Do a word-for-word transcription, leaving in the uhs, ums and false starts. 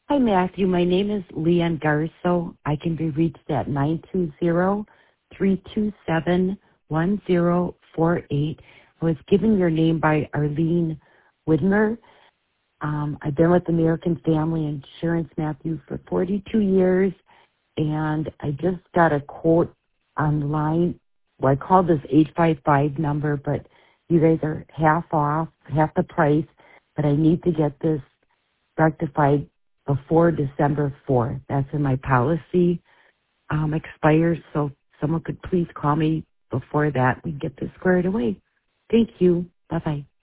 Hi, Matthew. My name is Leanne Garso. I can be reached at nine two zero, three two seven, one zero four eight. I was given your name by Arlene Widmer. Um, I've been with American Family Insurance, Matthew, for forty-two years, and I just got a quote online. Well, I called this eight five five number, but you guys are half off, half the price, but I need to get this rectified before December fourth. That's when my policy um, expires, so someone could please call me before that. We can get this squared away. Thank you. Bye-bye.